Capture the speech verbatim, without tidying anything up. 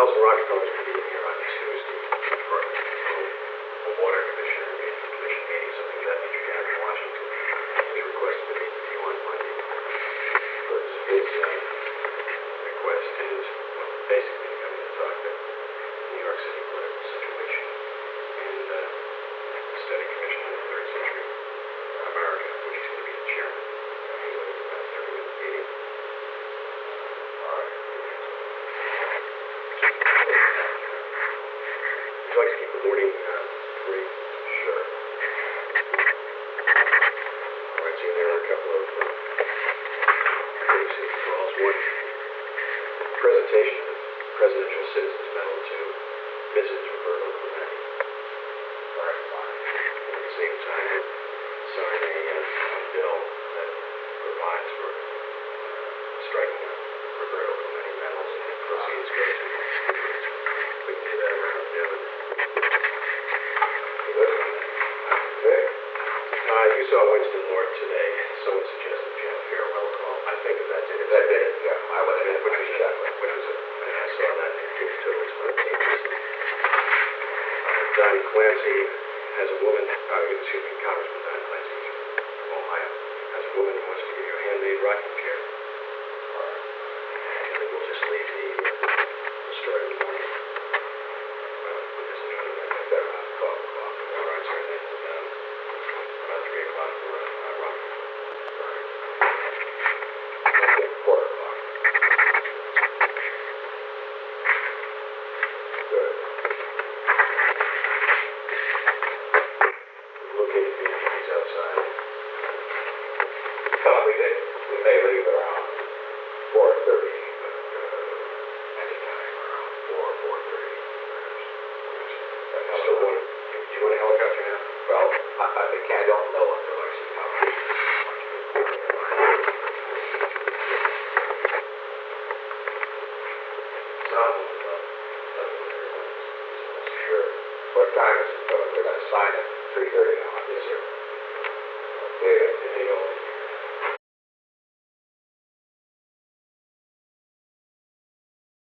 Nelson Rockefeller's going to be in here on Tuesday for a water commissioner meeting, commission meeting, something of that nature down in Washington. He's requested to meet with you on Monday. But his uh, request is, well, basically to come in and talk to New York City political situation and uh, study commission in the third century America, which he's going to be the chairman. Uh, he's looking at about a thirty minute meeting. All right. Would you like to keep the morning uh, free? Sure. All right, so there are a couple of uh, basic calls. One, presentation of the Presidential Citizens Medal to Missus Roberto Clemente. All right, fine. And at the same time, sign a, uh, a bill that provides for uh, striking out Roberto Clemente medals and proceeds go to we can do that around noon. Okay. Uh, you saw Winston Lord today. Someone suggested Jeff farewell call. I think if that did it. That did it, yeah. I went in, which was that, which was a, I saw that and it totally spontaneous. Uh, Don Clancy has a woman, uh, excuse me, Congressman Don Clancy from Ohio, has a woman who wants to give you a handmade rocking chair. Alright. And then we'll just leave the, uh, the start of the morning. Well, we just try to make that about twelve o'clock. Alright, so then um, about three o'clock for uh, uh, rocking. Alright. Okay, four o'clock. Good. Located the he's outside. Come on, we did. We made